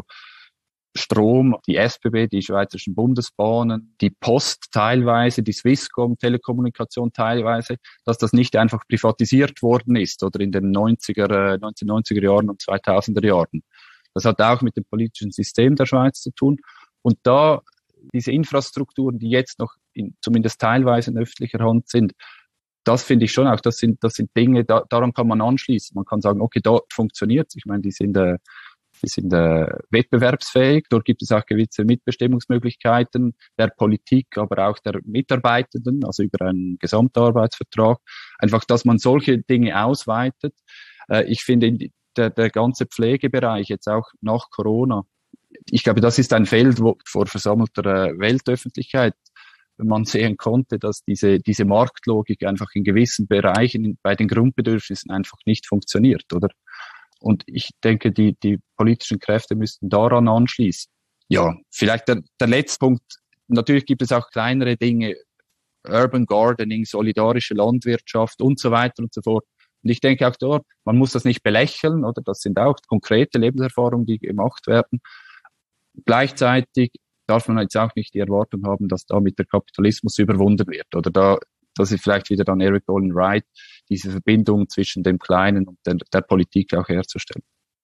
[SPEAKER 4] Strom, die S B B, die Schweizerischen Bundesbahnen, die Post teilweise, die Swisscom, Telekommunikation teilweise, dass das nicht einfach privatisiert worden ist oder in den neunziger, neunzehnhundertneunziger Jahren und zweitausender Jahren. Das hat auch mit dem politischen System der Schweiz zu tun. Und da diese Infrastrukturen, die jetzt noch in, zumindest teilweise in öffentlicher Hand sind, das finde ich schon auch, das sind, das sind Dinge, da, daran kann man anschließen. Man kann sagen, okay, dort funktioniert es. Ich meine, die sind, äh, die sind äh, wettbewerbsfähig. Dort gibt es auch gewisse Mitbestimmungsmöglichkeiten der Politik, aber auch der Mitarbeitenden, also über einen Gesamtarbeitsvertrag. Einfach, dass man solche Dinge ausweitet. Äh, ich finde, der, der ganze Pflegebereich jetzt auch nach Corona, ich glaube, das ist ein Feld, wo vor versammelter äh, Weltöffentlichkeit man sehen konnte, dass diese, diese Marktlogik einfach in gewissen Bereichen bei den Grundbedürfnissen einfach nicht funktioniert, oder? Und ich denke, die, die politischen Kräfte müssten daran anschließen. Ja, vielleicht der, der letzte Punkt. Natürlich gibt es auch kleinere Dinge, Urban Gardening, solidarische Landwirtschaft und so weiter und so fort. Und ich denke auch dort, man muss das nicht belächeln, oder? Das sind auch konkrete Lebenserfahrungen, die gemacht werden. Gleichzeitig darf man jetzt auch nicht die Erwartung haben, dass damit der Kapitalismus überwunden wird. Oder da, das ist vielleicht wieder dann Eric Olin Wright, diese Verbindung zwischen dem Kleinen und der, der Politik auch herzustellen.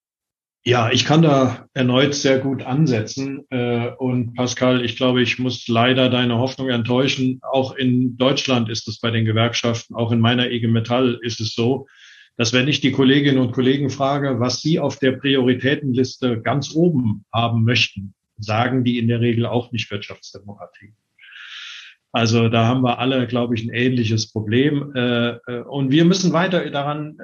[SPEAKER 3] Ja, ich kann da erneut sehr gut ansetzen. Und Pascal, ich glaube, ich muss leider deine Hoffnung enttäuschen. Auch in Deutschland ist es bei den Gewerkschaften, auch in meiner I G Metall ist es so, dass wenn ich die Kolleginnen und Kollegen frage, was sie auf der Prioritätenliste ganz oben haben möchten, sagen die in der Regel auch nicht Wirtschaftsdemokratie. Also da haben wir alle, glaube ich, ein ähnliches Problem. Und wir müssen weiter daran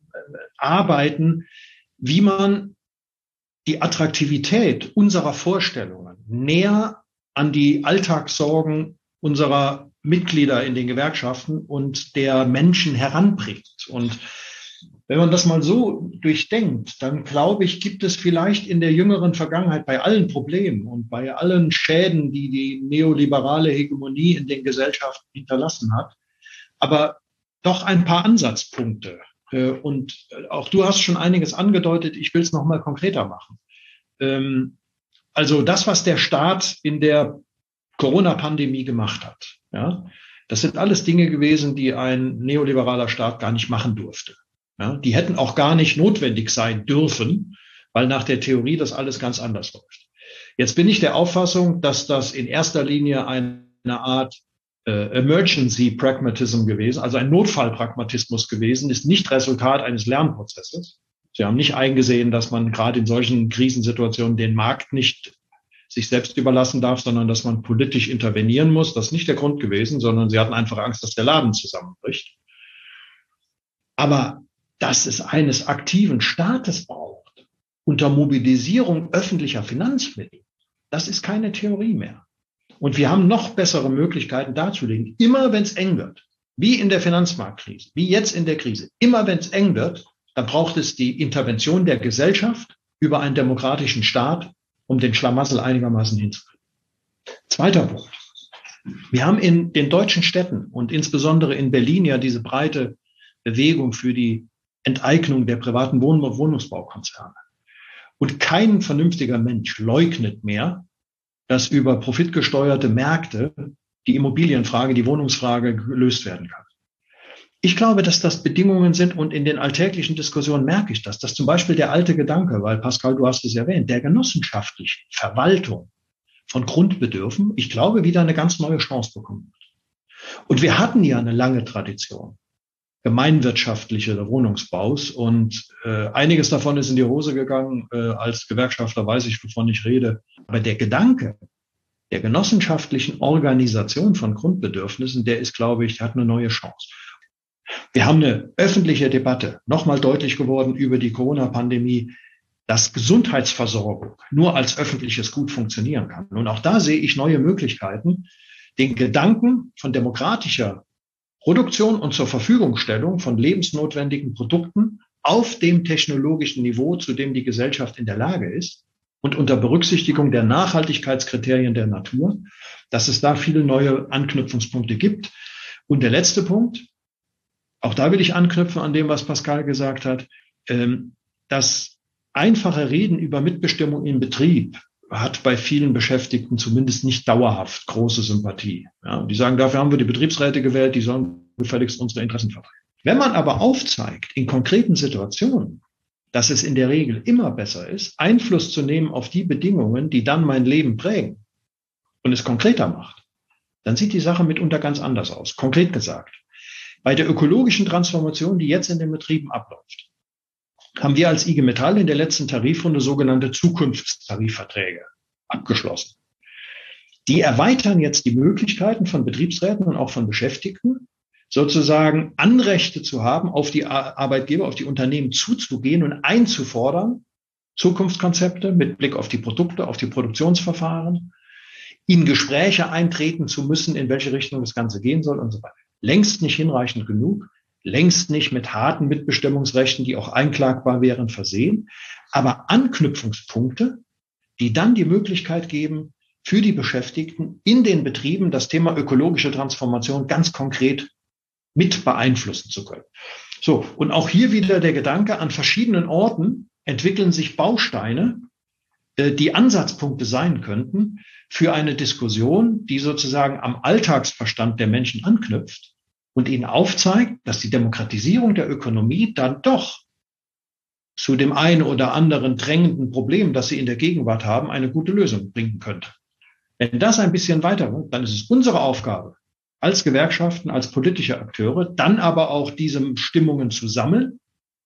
[SPEAKER 3] arbeiten, wie man die Attraktivität unserer Vorstellungen näher an die Alltagssorgen unserer Mitglieder in den Gewerkschaften und der Menschen heranbringt. Und wenn man das mal so durchdenkt, dann glaube ich, gibt es vielleicht in der jüngeren Vergangenheit bei allen Problemen und bei allen Schäden, die die neoliberale Hegemonie in den Gesellschaften hinterlassen hat, aber doch ein paar Ansatzpunkte. Und auch du hast schon einiges angedeutet, ich will es noch mal konkreter machen. Also das, was der Staat in der Corona-Pandemie gemacht hat, ja, das sind alles Dinge gewesen, die ein neoliberaler Staat gar nicht machen durfte. Ja, die hätten auch gar nicht notwendig sein dürfen, weil nach der Theorie das alles ganz anders läuft. Jetzt bin ich der Auffassung, dass das in erster Linie eine Art äh, Emergency Pragmatism gewesen, also ein Notfallpragmatismus gewesen, ist nicht Resultat eines Lernprozesses. Sie haben nicht eingesehen, dass man gerade in solchen Krisensituationen den Markt nicht sich selbst überlassen darf, sondern dass man politisch intervenieren muss. Das ist nicht der Grund gewesen, sondern sie hatten einfach Angst, dass der Laden zusammenbricht. Aber dass es eines aktiven Staates braucht, unter Mobilisierung öffentlicher Finanzmittel, das ist keine Theorie mehr. Und wir haben noch bessere Möglichkeiten darzulegen. Immer wenn es eng wird, wie in der Finanzmarktkrise, wie jetzt in der Krise, immer wenn es eng wird, dann braucht es die Intervention der Gesellschaft über einen demokratischen Staat, um den Schlamassel einigermaßen hinzukriegen. Zweiter Punkt. Wir haben in den deutschen Städten und insbesondere in Berlin ja diese breite Bewegung für die Enteignung der privaten Wohn- und Wohnungsbaukonzerne. Und kein vernünftiger Mensch leugnet mehr, dass über profitgesteuerte Märkte die Immobilienfrage, die Wohnungsfrage gelöst werden kann. Ich glaube, dass das Bedingungen sind und in den alltäglichen Diskussionen merke ich das, dass zum Beispiel der alte Gedanke, weil Pascal, du hast es erwähnt, der genossenschaftlichen Verwaltung von Grundbedürfen, ich glaube, wieder eine ganz neue Chance bekommen wird. Und wir hatten ja eine lange Tradition gemeinwirtschaftliche Wohnungsbaus und äh, einiges davon ist in die Hose gegangen. Äh, als Gewerkschafter weiß ich, wovon ich rede. Aber der Gedanke der genossenschaftlichen Organisation von Grundbedürfnissen, der ist, glaube ich, der hat eine neue Chance. Wir haben eine öffentliche Debatte, nochmal deutlich geworden über die Corona-Pandemie, dass Gesundheitsversorgung nur als öffentliches Gut funktionieren kann. Und auch da sehe ich neue Möglichkeiten, den Gedanken von demokratischer Produktion und zur Verfügungstellung von lebensnotwendigen Produkten auf dem technologischen Niveau, zu dem die Gesellschaft in der Lage ist und unter Berücksichtigung der Nachhaltigkeitskriterien der Natur, dass es da viele neue Anknüpfungspunkte gibt. Und der letzte Punkt, auch da will ich anknüpfen an dem, was Pascal gesagt hat. Das einfache Reden über Mitbestimmung im Betrieb hat bei vielen Beschäftigten zumindest nicht dauerhaft große Sympathie. Ja, die sagen, dafür haben wir die Betriebsräte gewählt, die sollen gefälligst unsere Interessen vertreten. Wenn man aber aufzeigt, in konkreten Situationen, dass es in der Regel immer besser ist, Einfluss zu nehmen auf die Bedingungen, die dann mein Leben prägen und es konkreter macht, dann sieht die Sache mitunter ganz anders aus. Konkret gesagt, bei der ökologischen Transformation, die jetzt in den Betrieben abläuft, haben wir als I G Metall in der letzten Tarifrunde sogenannte Zukunftstarifverträge abgeschlossen. Die erweitern jetzt die Möglichkeiten von Betriebsräten und auch von Beschäftigten, sozusagen Anrechte zu haben, auf die Arbeitgeber, auf die Unternehmen zuzugehen und einzufordern, Zukunftskonzepte mit Blick auf die Produkte, auf die Produktionsverfahren, in Gespräche eintreten zu müssen, in welche Richtung das Ganze gehen soll und so weiter. Längst nicht hinreichend genug, längst nicht mit harten Mitbestimmungsrechten, die auch einklagbar wären, versehen, aber Anknüpfungspunkte, die dann die Möglichkeit geben, für die Beschäftigten in den Betrieben das Thema ökologische Transformation ganz konkret mit beeinflussen zu können. So, und auch hier wieder der Gedanke, an verschiedenen Orten entwickeln sich Bausteine, die Ansatzpunkte sein könnten für eine Diskussion, die sozusagen am Alltagsverstand der Menschen anknüpft und ihnen aufzeigt, dass die Demokratisierung der Ökonomie dann doch zu dem einen oder anderen drängenden Problem, das sie in der Gegenwart haben, eine gute Lösung bringen könnte. Wenn das ein bisschen weiter wird, dann ist es unsere Aufgabe, als Gewerkschaften, als politische Akteure, dann aber auch diese Stimmungen zu sammeln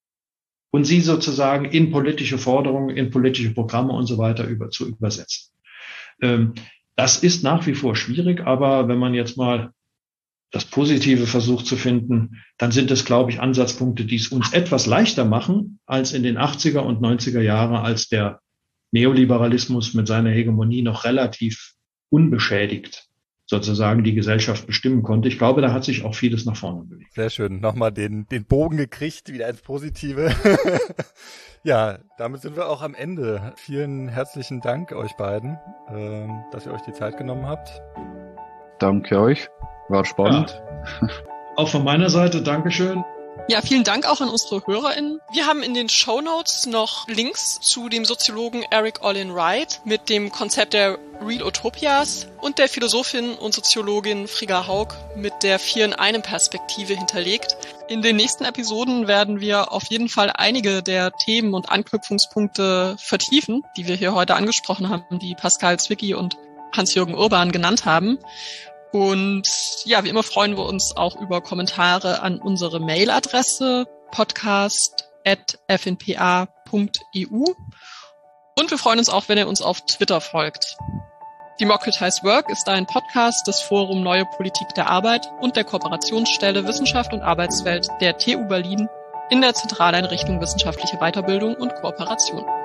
[SPEAKER 3] und sie sozusagen in politische Forderungen, in politische Programme und so weiter über, zu übersetzen. Ähm, das ist nach wie vor schwierig, aber wenn man jetzt mal das Positive versucht zu finden, dann sind es, glaube ich, Ansatzpunkte, die es uns etwas leichter machen als in den achtziger und neunziger Jahren, als der Neoliberalismus mit seiner Hegemonie noch relativ unbeschädigt sozusagen die Gesellschaft bestimmen konnte. Ich glaube, da hat sich auch vieles nach vorne bewegt.
[SPEAKER 1] Sehr schön. Nochmal den, den Bogen gekriegt, wieder ins Positive. Ja, damit sind wir auch am Ende. Vielen herzlichen Dank euch beiden, dass ihr euch die Zeit genommen habt.
[SPEAKER 4] Danke euch. War spannend.
[SPEAKER 3] Ja. Auch von meiner Seite Dankeschön.
[SPEAKER 2] Ja, vielen Dank auch an unsere HörerInnen. Wir haben in den Shownotes noch Links zu dem Soziologen Eric Olin Wright mit dem Konzept der Real Utopias und der Philosophin und Soziologin Frigga Haug mit der Vier-in-einem-Perspektive hinterlegt. In den nächsten Episoden werden wir auf jeden Fall einige der Themen und Anknüpfungspunkte vertiefen, die wir hier heute angesprochen haben, die Pascal Zwicky und Hans-Jürgen Urban genannt haben. Und ja, wie immer freuen wir uns auch über Kommentare an unsere Mailadresse podcast at f n p a punkt e u und wir freuen uns auch, wenn ihr uns auf Twitter folgt. Democratize Work ist ein Podcast des Forum Neue Politik der Arbeit und der Kooperationsstelle Wissenschaft und Arbeitswelt der T U Berlin in der Zentraleinrichtung Wissenschaftliche Weiterbildung und Kooperation.